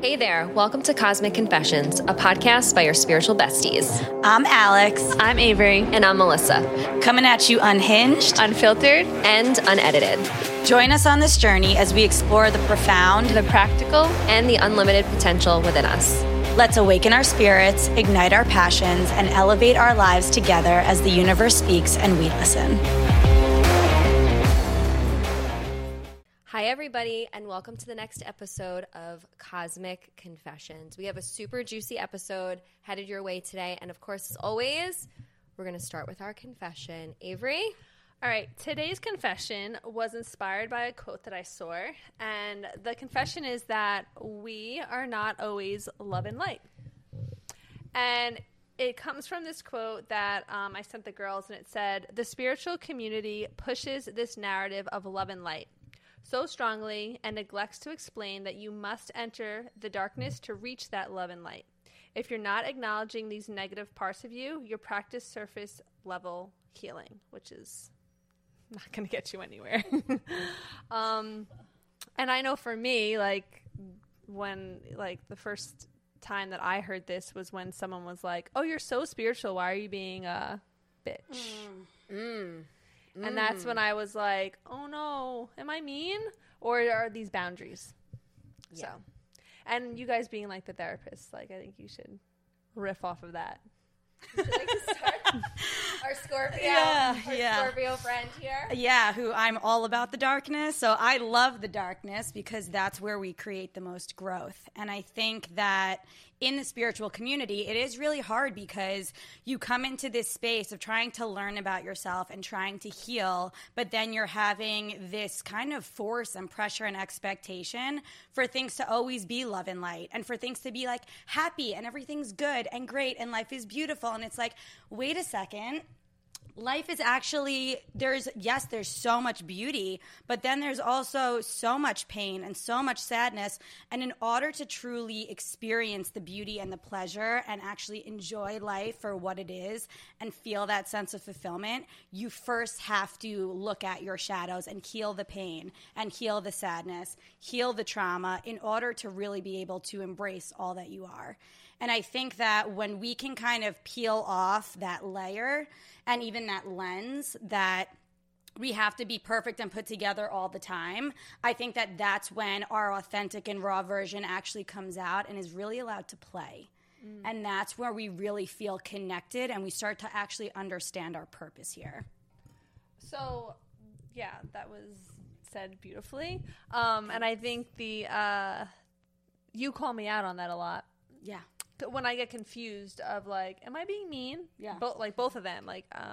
Hey there, welcome to Cosmic Confessions, a podcast by your spiritual besties. I'm Alex. I'm Avery. And I'm Melissa. Coming at you unhinged, unfiltered, and unedited. Join us on this journey as we explore the profound, the practical, and the unlimited potential within us. Let's awaken our spirits, ignite our passions, and elevate our lives together as the universe speaks and we listen. Hi, everybody, and welcome to the next episode of Cosmic Confessions. We have a super juicy episode headed your way today, and of course, as always, we're going to start with our confession. Avery? All right, today's confession was inspired by a quote that I saw, and the confession is that we are not always love and light. And it comes from this quote that I sent the girls, and it said, "The spiritual community pushes this narrative of love and light so strongly and neglects to explain that you must enter the darkness to reach that love and light. If you're not acknowledging these negative parts of you, you practice surface level healing," which is not going to get you anywhere. And I know for me, when the first time that I heard this was when someone was like, "Oh, you're so spiritual. Why are you being a bitch?" And that's when I was like, oh no, am I mean? Or are these boundaries? Yeah. So, and you guys being like the therapist, I think you should riff off of that. Would you like to start? Our Scorpio friend here. Yeah, who I'm all about the darkness. So I love the darkness because that's where we create the most growth. And I think that in the spiritual community, it is really hard because you come into this space of trying to learn about yourself and trying to heal, but then you're having this kind of force and pressure and expectation for things to always be love and light and for things to be like happy and everything's good and great and life is beautiful. And it's like, wait a second. Life is actually, there's so much beauty, but then there's also so much pain and so much sadness. And in order to truly experience the beauty and the pleasure and actually enjoy life for what it is and feel that sense of fulfillment, you first have to look at your shadows and heal the pain and heal the sadness, heal the trauma in order to really be able to embrace all that you are. And I think that when we can kind of peel off that layer and even that lens that we have to be perfect and put together all the time, I think that that's when our authentic and raw version actually comes out and is really allowed to play. And that's where we really feel connected and we start to actually understand our purpose here. So, yeah, that was said beautifully. And I think you call me out on that a lot. Yeah. When I get confused of am I being mean? Yeah. Both of them.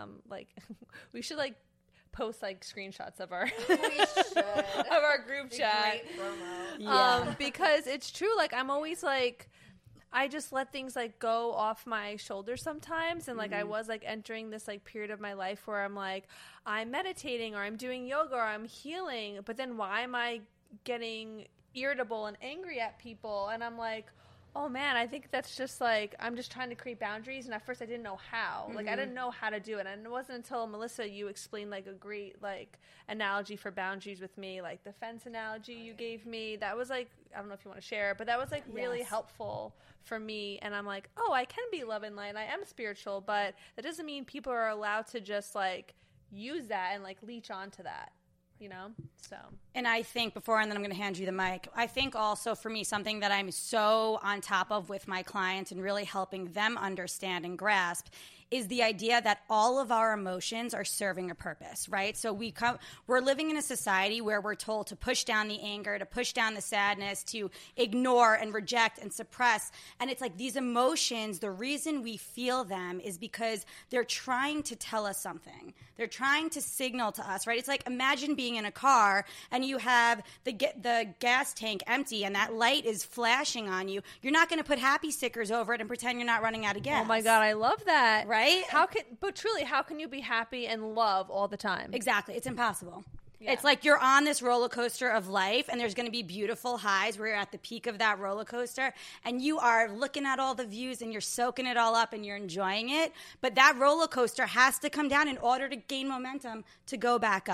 We should post screenshots of our of our group chat. Great promo. Yeah. Because it's true. I'm always I just let things go off my shoulders sometimes, and I was entering this period of my life where I'm meditating or I'm doing yoga or I'm healing, but then why am I getting irritable and angry at people? And I'm oh man, I think that's just I'm just trying to create boundaries, and at first I didn't know how. I didn't know how to do it, and it wasn't until Melissa, you explained a great analogy for boundaries with me, the fence analogy you gave me. That was I don't know if you want to share, but that was really helpful for me. And I'm oh, I can be love and light. I am spiritual, but that doesn't mean people are allowed to just use that and leech onto that. So. And I think and then I'm going to hand you the mic. I think also for me, something that I'm so on top of with my clients and really helping them understand and grasp is the idea that all of our emotions are serving a purpose, right? So we're living in a society where we're told to push down the anger, to push down the sadness, to ignore and reject and suppress. And it's these emotions, the reason we feel them is because they're trying to tell us something. They're trying to signal to us, right? It's imagine being in a car and you have the gas tank empty and that light is flashing on you. You're not going to put happy stickers over it and pretend you're not running out of gas. Oh my God, I love that. Right? But truly, how can you be happy and love all the time? Exactly. It's impossible. Yeah. It's you're on this roller coaster of life, and there's going to be beautiful highs where you're at the peak of that roller coaster, and you are looking at all the views, and you're soaking it all up, and you're enjoying it. But that roller coaster has to come down in order to gain momentum to go back up.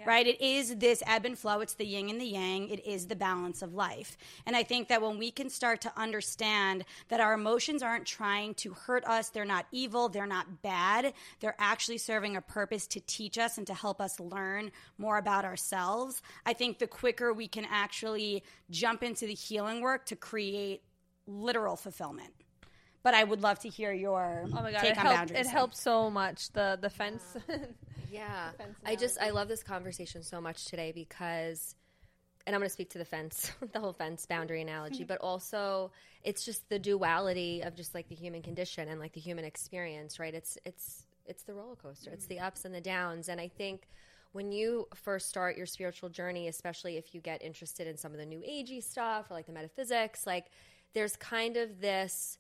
right? It is this ebb and flow. It's the yin and the yang. It is the balance of life. And I think that when we can start to understand that our emotions aren't trying to hurt us, they're not evil, they're not bad, they're actually serving a purpose to teach us and to help us learn more about ourselves, I think the quicker we can actually jump into the healing work to create literal fulfillment. But I would love to hear your take on boundaries. It helps so much, the fence. Yeah. I love this conversation so much today because, and I'm going to speak to the fence, the whole fence boundary analogy, but also it's just the duality of just like the human condition and like the human experience, right? It's the roller coaster. It's the ups and the downs. And I think when you first start your spiritual journey, especially if you get interested in some of the new agey stuff or like the metaphysics, like there's kind of this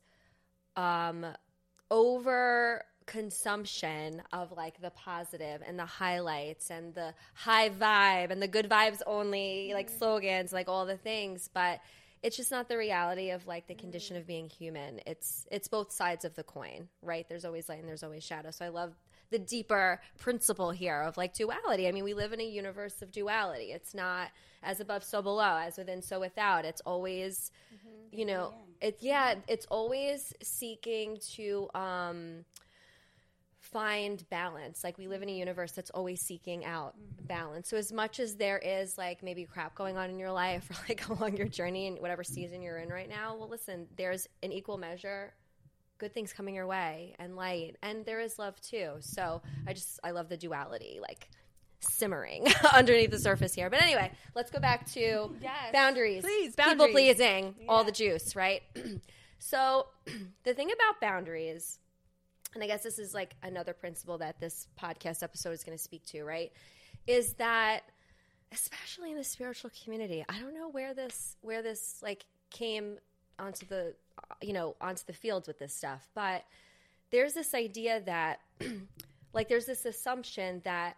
over consumption of like the positive and the highlights and the high vibe and the good vibes only like slogans, like all the things, but it's just not the reality of like the condition of being human. It's both sides of the coin, right? There's always light and there's always shadow. So I love the deeper principle here of like duality. I mean, we live in a universe of duality. It's not as above, so below, as within, so without. It's always, you know, it's always seeking to find balance. Like we live in a universe that's always seeking out balance. So as much as there is like maybe crap going on in your life or like along your journey in whatever season you're in right now, well, listen, there's an equal measure good things coming your way and light, and there is love too. So I love the duality like simmering underneath the surface here. But anyway, let's go back to boundaries. Please, people pleasing, all the juice, right? So the thing about boundaries, and I guess this is like another principle that this podcast episode is going to speak to, right, is that especially in the spiritual community, I don't know where this like came onto the fields with this stuff, but there's this idea that like there's this assumption that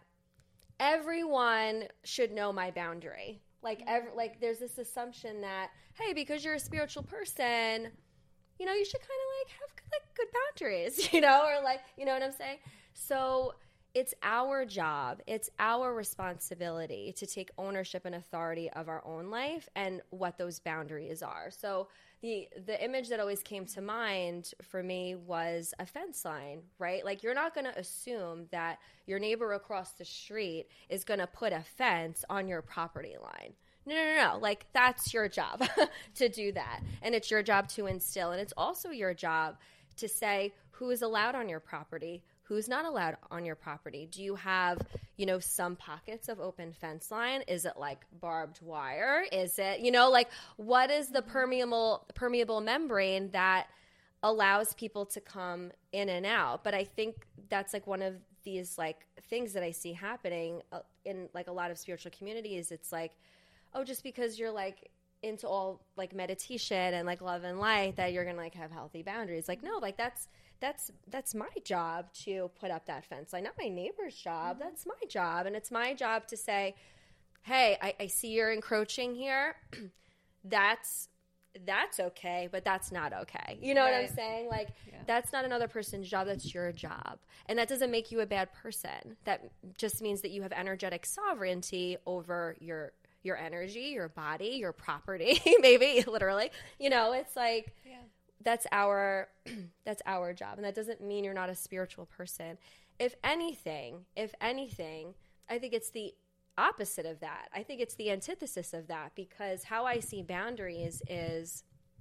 everyone should know my boundary. Like there's this assumption that, hey, because you're a spiritual person, you know, you should kind of like have like good boundaries, you know, or like, you know what I'm saying? So it's our job, it's our responsibility to take ownership and authority of our own life and what those boundaries are. So the image that always came to mind for me was a fence line, right? Like you're not going to assume that your neighbor across the street is going to put a fence on your property line. No. Like that's your job to do that. And it's your job to instill. And it's also your job to say who is allowed on your property, who's not allowed on your property. Do you have, you know, some pockets of open fence line? Is it like barbed wire? Is it, you know, like what is the permeable membrane that allows people to come in and out? But I think that's like one of these like things that I see happening in like a lot of spiritual communities. It's like, oh, just because you're like into all like meditation and like love and light that you're gonna like have healthy boundaries. Like no, like that's my job to put up that fence line, not my neighbor's job. That's my job. And it's my job to say, hey, I see you're encroaching here. That's okay, but that's not okay. You know what I'm saying? Like that's not another person's job. That's your job. And that doesn't make you a bad person. That just means that you have energetic sovereignty over your energy, your body, your property, maybe literally. You know, it's like that's our job. And that doesn't mean you're not a spiritual person. If anything, I think it's the opposite of that. I think it's the antithesis of that, because how I see boundaries is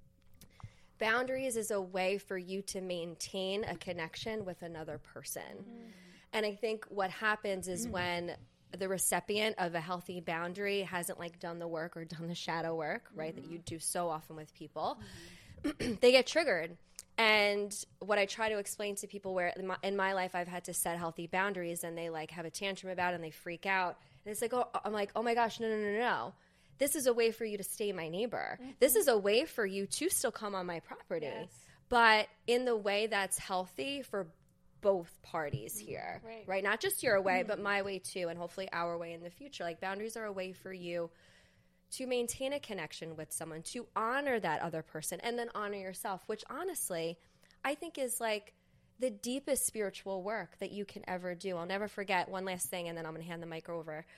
a way for you to maintain a connection with another person. And I think what happens is when the recipient of a healthy boundary hasn't like done the work or done the shadow work, right, that you do so often with people, they get triggered. And what I try to explain to people, where in my life I've had to set healthy boundaries and they like have a tantrum about it and they freak out. And it's like, I'm like, oh my gosh, no. This is a way for you to stay my neighbor. This is a way for you to still come on my property. But in the way that's healthy for both parties here, right? Not just your way, but my way too, and hopefully our way in the future. Like boundaries are a way for you to maintain a connection with someone, to honor that other person, and then honor yourself, which honestly, I think is like the deepest spiritual work that you can ever do. I'll never forget one last thing, and then I'm going to hand the mic over.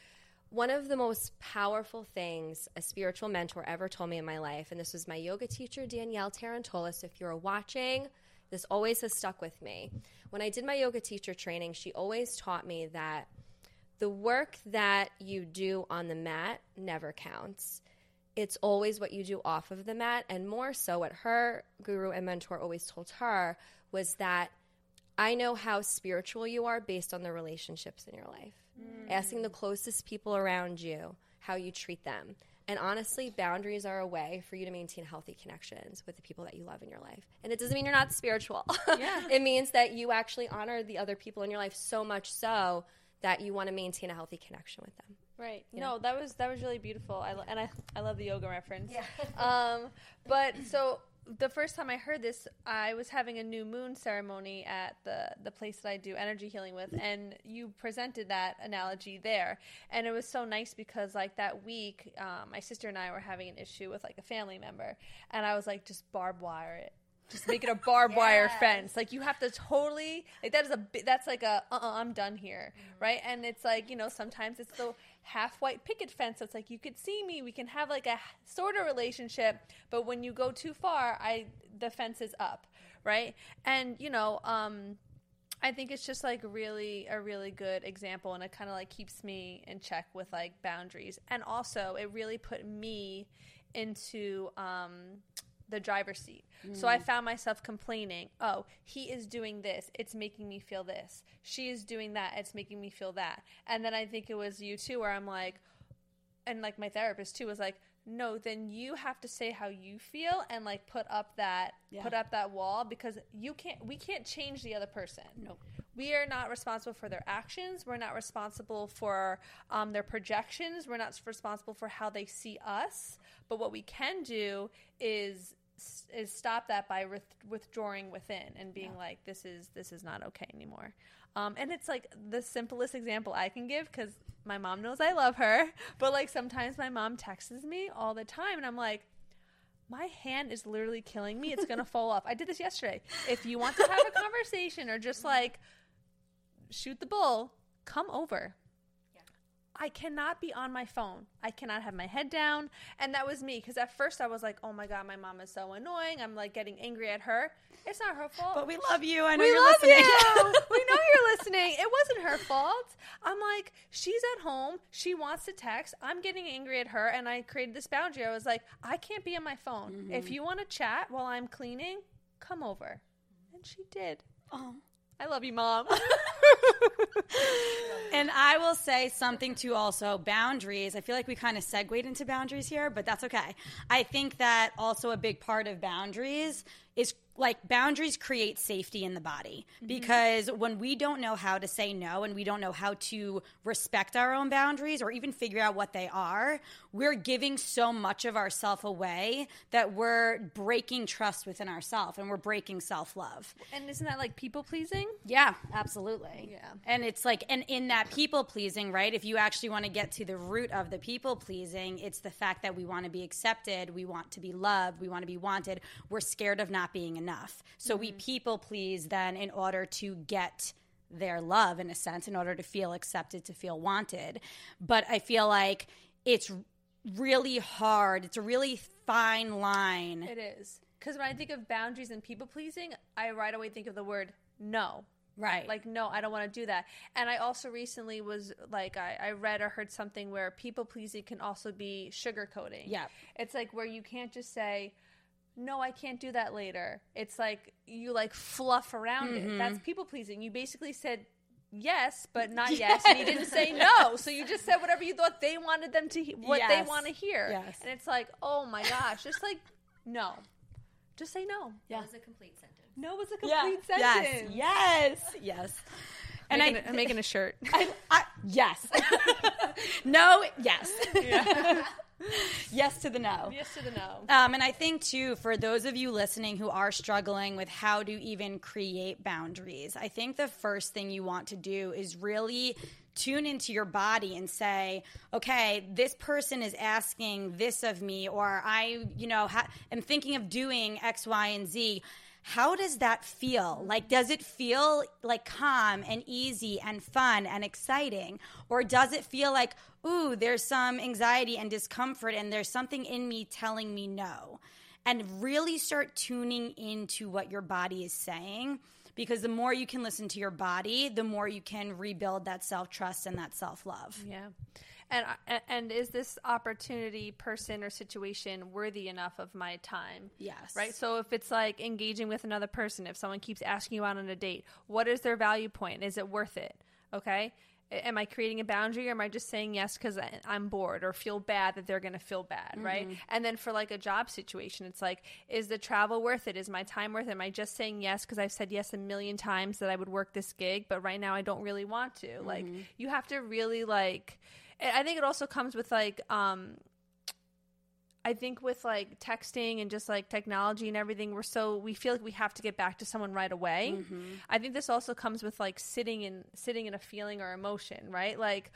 One of the most powerful things a spiritual mentor ever told me in my life, and this was my yoga teacher, Danielle Tarantolis. If you're watching, this always has stuck with me. When I did my yoga teacher training, she always taught me that the work that you do on the mat never counts. It's always what you do off of the mat, and more so what her guru and mentor always told her was that I know how spiritual you are based on the relationships in your life. Asking the closest people around you how you treat them. And honestly, boundaries are a way for you to maintain healthy connections with the people that you love in your life. And it doesn't mean you're not spiritual. Yeah. It means that you actually honor the other people in your life so much so that you want to maintain a healthy connection with them. Right. Yeah. No, that was really beautiful. I love the yoga reference. Yeah. But so the first time I heard this, I was having a new moon ceremony at the place that I do energy healing with, and you presented that analogy there. And it was so nice because, like, that week, my sister and I were having an issue with, like, a family member, and I was like, just barbed wire it. Just make it a barbed wire fence. Like, you have to totally, like, that's like a, I'm done here, right? And it's like, you know, sometimes it's the half-white picket fence. It's like, you could see me. We can have, like, a sort of relationship. But when you go too far, the fence is up, right? And, you know, I think it's just, like, a really good example. And it kind of, like, keeps me in check with, like, boundaries. And also, it really put me into the driver's seat. So I found myself complaining, oh, he is doing this, it's making me feel this. She is doing that, it's making me feel that. And then I think it was you too, where I'm like, and like my therapist too was like, no, then you have to say how you feel and like put up that wall, because we can't change the other person. Nope. We are not responsible for their actions. We're not responsible for their projections. We're not responsible for how they see us. But what we can do is stop that by withdrawing within and being like, this is not okay anymore. And it's like the simplest example I can give, because my mom knows I love her. But like sometimes my mom texts me all the time, and I'm like, my hand is literally killing me. It's going to fall off. I did this yesterday. If you want to have a conversation or just like shoot the bull, come over. Yeah. I cannot be on my phone. I cannot have my head down. And that was me, because at first I was like, oh my God, my mom is so annoying. I'm like getting angry at her. It's not her fault. But we love you. I know we you're love listening. You. We know you're listening. It wasn't her fault. I'm like, she's at home. She wants to text. I'm getting angry at her. And I created this boundary. I was like, I can't be on my phone. Mm-hmm. If you want to chat while I'm cleaning, come over. And she did. Oh, I love you, Mom. And I will say something too also, boundaries. I feel like we kind of segued into boundaries here, but that's okay. I think that also a big part of boundaries is like boundaries create safety in the body, because when we don't know how to say no and we don't know how to respect our own boundaries or even figure out what they are, we're giving so much of ourself away that we're breaking trust within ourselves and we're breaking self-love. And isn't that like people pleasing? Yeah, absolutely. Yeah. And it's like, and in that people pleasing, right, if you actually want to get to the root of the people pleasing, it's the fact that we want to be accepted, we want to be loved, we want to be wanted, we're scared of not being enough. So we people please then in order to get their love, in a sense, in order to feel accepted, to feel wanted. But I feel like it's really hard. It's a really fine line. It is. Because when I think of boundaries and people pleasing, I right away think of the word no. Right. Like, no, I don't want to do that. And I also recently was like, I read or heard something where people pleasing can also be sugarcoating. Yeah. It's like where you can't just say, no, I can't do that later. It's like you like fluff around it. That's people pleasing. You basically said yes, but not yes, and you didn't say no. So you just said whatever you thought they wanted them to what they want to hear. Yes. And it's like, oh my gosh, just like no. Just say no. Yeah. That was a complete sentence. No is a complete sentence. Yes. And I'm making a shirt. Yes. No, yes. Yeah. Yes to the no. Yes to the no. And I think, too, for those of you listening who are struggling with how to even create boundaries, I think the first thing you want to do is really tune into your body and say, okay, this person is asking this of me, or I, am thinking of doing X, Y, and Z. how does that feel? Like, does it feel like calm and easy and fun and exciting? Or does it feel like, ooh, there's some anxiety and discomfort and there's something in me telling me no? And really start tuning into what your body is saying, because the more you can listen to your body, the more you can rebuild that self-trust and that self-love. Yeah. And is this opportunity, person, or situation worthy enough of my time? Yes. Right? So if it's like engaging with another person, if someone keeps asking you out on a date, what is their value point? Is it worth it? Okay? Am I creating a boundary, or am I just saying yes because I'm bored or feel bad that they're going to feel bad, right? And then for like a job situation, it's like, is the travel worth it? Is my time worth it? Am I just saying yes because I've said yes a million times that I would work this gig, but right now I don't really want to? Like, you have to really like... I think it also comes with like, I think with like texting and just like technology and everything, we feel like we have to get back to someone right away. I think this also comes with like sitting in a feeling or emotion, right? Like,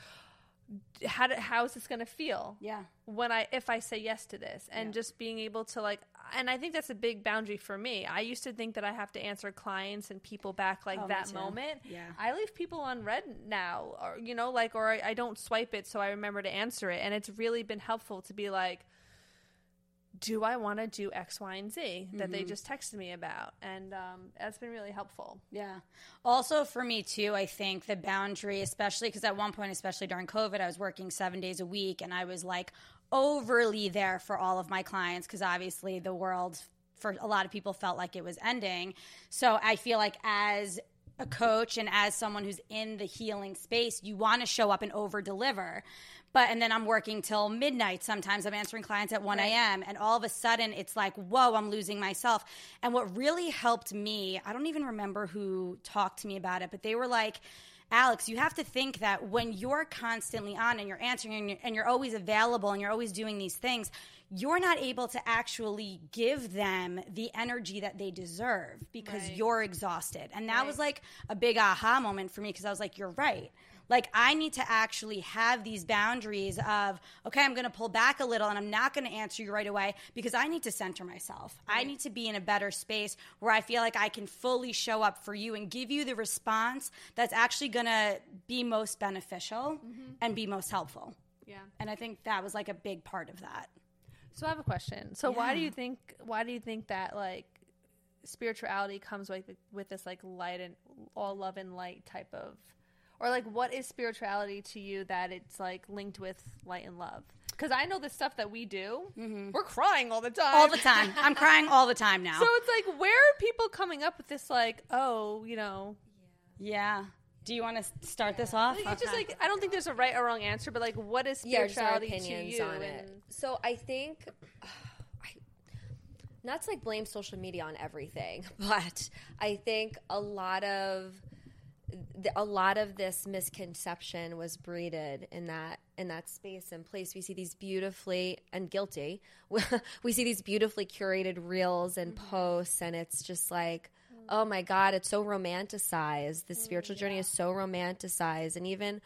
how is this going to feel? Yeah. If I say yes to this, and just being able to like, and I think that's a big boundary for me. I used to think that I have to answer clients and people back like that moment. Yeah. I leave people on red now, or, you know, like, or I don't swipe it so I remember to answer it. And it's really been helpful to be like, do I want to do X, Y, and Z that they just texted me about? And that's been really helpful. Yeah. Also for me too, I think the boundary, especially because at one point, especially during COVID, I was working 7 days a week, and I was like overly there for all of my clients, because obviously the world for a lot of people felt like it was ending. So I feel like as a coach and as someone who's in the healing space, you want to show up and over deliver. And then I'm working till midnight. Sometimes I'm answering clients at 1 a.m. And all of a sudden it's like, whoa, I'm losing myself. And what really helped me, I don't even remember who talked to me about it, but they were like, Alex, you have to think that when you're constantly on and you're answering and you're always available and you're always doing these things, you're not able to actually give them the energy that they deserve because you're exhausted. And that was like a big aha moment for me, because I was like, you're right. Like, I need to actually have these boundaries of, okay, I'm going to pull back a little and I'm not going to answer you right away because I need to center myself. I need to be in a better space where I feel like I can fully show up for you and give you the response that's actually going to be most beneficial and be most helpful. Yeah. And I think that was like a big part of that. So I have a question. So why do you think that like spirituality comes with this like light and all love and light type of, or like, what is spirituality to you that it's like linked with light and love? Because I know the stuff that we do, we're crying all the time. All the time. I'm crying all the time now. So it's like, where are people coming up with this like, oh, you know? Yeah. Do you want to start this off? It's just like, I don't think there's a right or wrong answer, but like, what is just our spirituality opinions to you? on it. So I think, not to like blame social media on everything, but I think a lot of this misconception was breeded in that space and place. We see these beautifully, and guilty, we see these beautifully curated reels and posts, and it's just like, oh my God, it's so romanticized. The spiritual journey is so romanticized, and even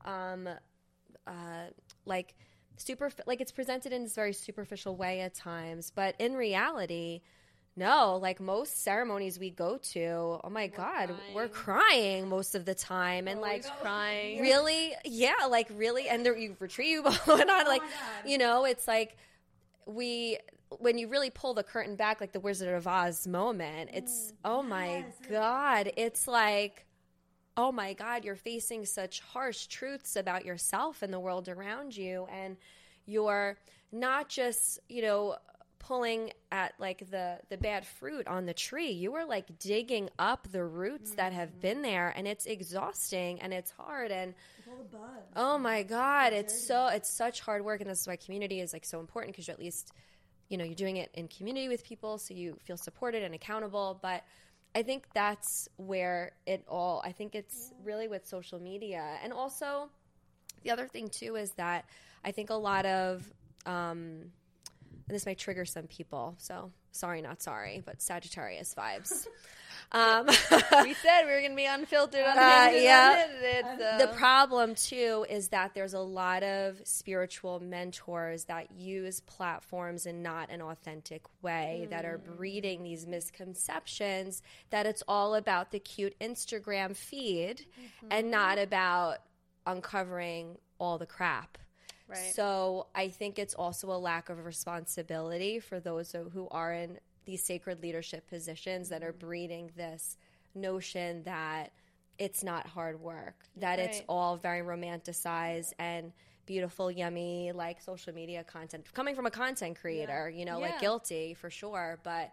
like it's presented in this very superficial way at times, but in reality, no, like most ceremonies we go to, oh my God, we're crying most of the time. And always like crying. Really, yeah, like really, and you retrieve going on, like, you know, it's like when you really pull the curtain back, like the Wizard of Oz moment, it's, oh my God, it's like, oh my God, you're facing such harsh truths about yourself and the world around you. And you're not just, you know, pulling at like the bad fruit on the tree. You were like digging up the roots that have been there, and it's exhausting and it's hard. And oh my God, it's such hard work. And this is why community is like so important, because you're at least, you know, you're doing it in community with people, so you feel supported and accountable. But I think that's where I think it's really with social media. And also the other thing too is that I think a lot of and this might trigger some people, so sorry, not sorry, but Sagittarius vibes. We said we were going to be unfiltered, unedited. So. The problem, too, is that there's a lot of spiritual mentors that use platforms in not an authentic way that are breeding these misconceptions that it's all about the cute Instagram feed and not about uncovering all the crap. Right. So I think it's also a lack of responsibility for those who are in these sacred leadership positions that are breeding this notion that it's not hard work, that it's all very romanticized and beautiful, yummy, like social media content. Coming from a content creator, like guilty for sure, but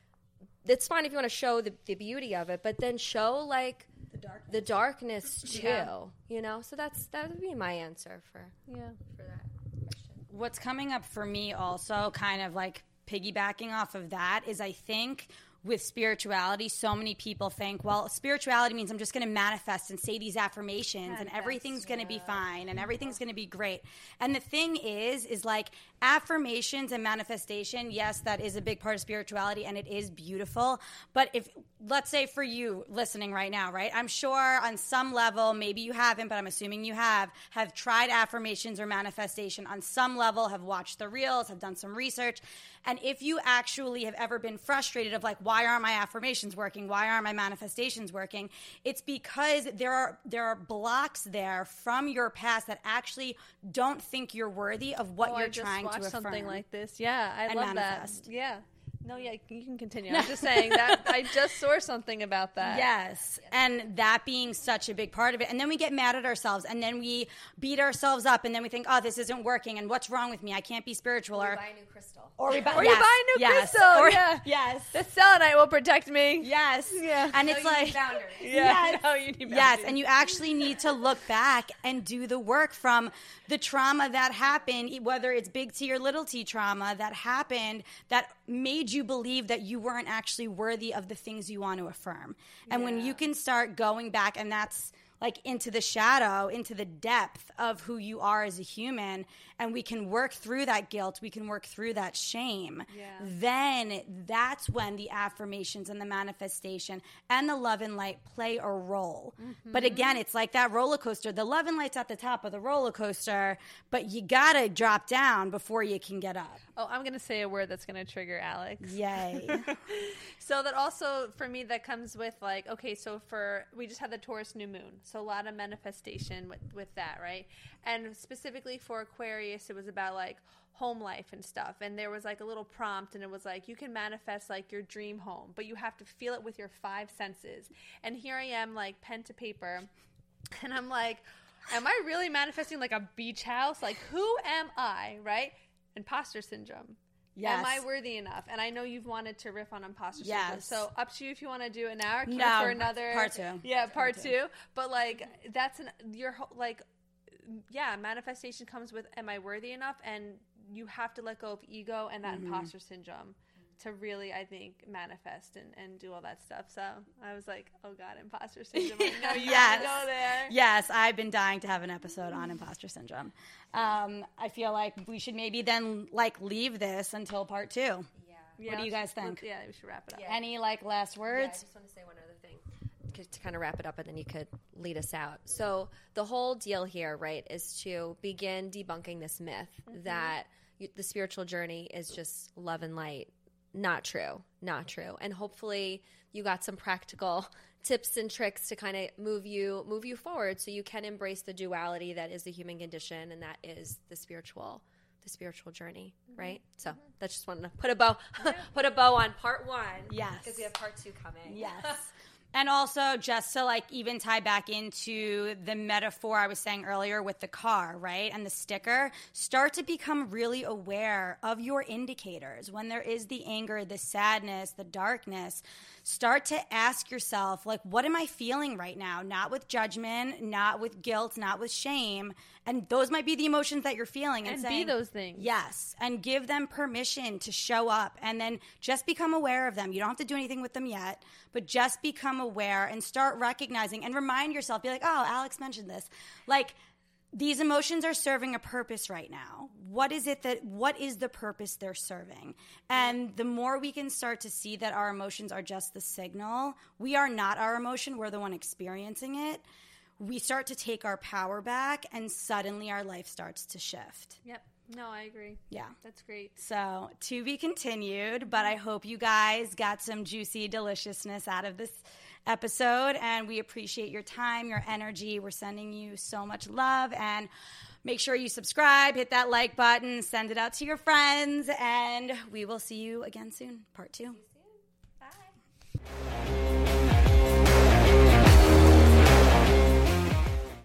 it's fine if you want to show the beauty of it, but then show like the darkness too, So that would be my answer for that question. What's coming up for me also, kind of like piggybacking off of that, is I think with spirituality, so many people think, well, spirituality means I'm just going to manifest and say these affirmations and everything's going to be fine and everything's going to be great. And the thing is like affirmations and manifestation, yes, that is a big part of spirituality and it is beautiful. But if, let's say for you listening right now, right, I'm sure on some level, maybe you haven't, but I'm assuming you have tried affirmations or manifestation on some level, have watched the reels, have done some research. And if you actually have ever been frustrated of like, why aren't my affirmations working? Why aren't my manifestations working? It's because there are blocks there from your past that actually don't think you're worthy of what you're trying to affirm. Something like this. Yeah, I love manifest. that. Yeah. No, yeah, you can continue. I'm just saying that I just saw something about that. Yes, and that being such a big part of it. And then we get mad at ourselves, and then we beat ourselves up, and then we think, oh, this isn't working, and what's wrong with me? I can't be spiritual. Or buy a new crystal. Or you buy a new crystal. Yes. The selenite will protect me. Yes. Yeah. And it's like, boundaries. Yes. No, you need boundaries. Yes, and you actually need to look back and do the work from the trauma that happened, whether it's big T or little t trauma that happened that made you believe that you weren't actually worthy of the things you want to affirm. And when you can start going back, and that's like into the shadow, into the depth of who you are as a human, and we can work through that guilt, we can work through that shame, then that's when the affirmations and the manifestation and the love and light play a role. But again, it's like that roller coaster. The love and light's at the top of the roller coaster, but you gotta drop down before you can get up. Oh, I'm going to say a word that's going to trigger Alex. Yay. So that also, for me, that comes with like, okay, so we just had the Taurus new moon. So a lot of manifestation with that, right? And specifically for Aquarius, it was about like home life and stuff. And there was like a little prompt, and it was like, you can manifest like your dream home, but you have to feel it with your 5 senses. And here I am, like pen to paper, and I'm like, am I really manifesting like a beach house? Like, who am I, right? Imposter syndrome. Yes. Am I worthy enough? And I know you've wanted to riff on imposter syndrome. So up to you if you want to do it now or for another part 2. Yeah, part 2. But like that's manifestation comes with, am I worthy enough? And you have to let go of ego and that imposter syndrome to really, I think, manifest and do all that stuff. So I was like, oh God, imposter syndrome. No, you have to go there. Yes, I've been dying to have an episode on imposter syndrome. I feel like we should maybe then like leave this until part 2. Yeah. What do you guys think? Yeah, we should wrap it up. Yeah. Any like last words? Yeah, I just want to say one other thing to kind of wrap it up, and then you could lead us out. So the whole deal here, right, is to begin debunking this myth that the spiritual journey is just love and light. Not true. And hopefully you got some practical tips and tricks to kind of move you forward so you can embrace the duality that is the human condition and that is the spiritual journey, right? So that's just wanted to put a bow on part 1. Yes. Because we have part 2 coming. Yes. And also, just to like even tie back into the metaphor I was saying earlier with the car, right? And the sticker, start to become really aware of your indicators. When there is the anger, the sadness, the darkness, start to ask yourself, like, what am I feeling right now? Not with judgment, not with guilt, not with shame. And those might be the emotions that you're feeling. And saying, be those things. Yes. And give them permission to show up. And then just become aware of them. You don't have to do anything with them yet, but just become aware and start recognizing and remind yourself, be like, oh, Alex mentioned this. Like, these emotions are serving a purpose right now. What is the purpose they're serving? And the more we can start to see that our emotions are just the signal, we are not our emotion, we're the one experiencing it. We start to take our power back, and suddenly our life starts to shift. Yep. No, I agree. Yeah. That's great. So, to be continued, but I hope you guys got some juicy deliciousness out of this episode, and we appreciate your time, your energy. We're sending you so much love, and make sure you subscribe, hit that like button, send it out to your friends, and we will see you again soon. Part 2. See you soon. Bye.